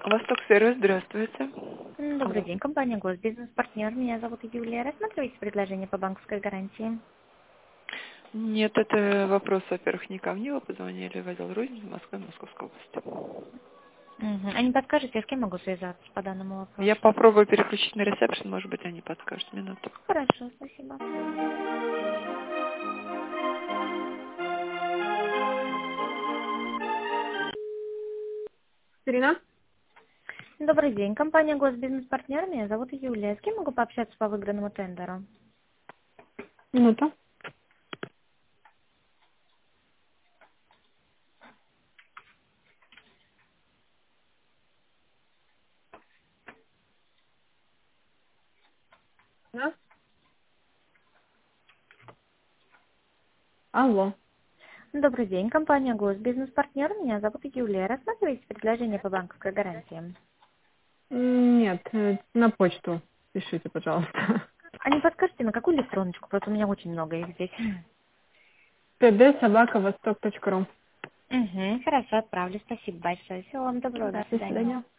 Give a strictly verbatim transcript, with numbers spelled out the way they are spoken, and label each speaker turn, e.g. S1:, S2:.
S1: Восток Сервис, здравствуйте.
S2: М, Добрый день, компания Госбизнес-партнер. Меня зовут Юлия. Рассматриваете предложение по банковской гарантии?
S1: Нет, это вопрос, во-первых, не ко мне. Вы позвонили в отдел розницы Москвы, Московской области.
S2: Мгм. А не подскажете, с кем могу связаться по данному
S1: Я
S2: вопросу?
S1: попробую переключить на ресепшн, может быть, они подскажут. Минуту.
S2: Хорошо, спасибо.
S3: Ирина?
S2: Добрый день, компания Госбизнес-партнер. Меня зовут Юлия. С кем могу пообщаться по выигранному тендеру?
S3: Минута. Да? Алло.
S2: Добрый день, компания Госбизнес-партнер. Меня зовут Юлия. Рассматриваете предложение по банковской гарантии?
S3: М, Нет, э, на почту пишите, пожалуйста.
S2: А не подскажете, на какую электроночку? Просто у меня очень много их здесь.
S3: пд собака восток точка ру.
S2: Угу, хорошо, отправлю. Спасибо большое. Всего вам доброго. До
S3: Да, до
S2: свидания.
S3: свидания.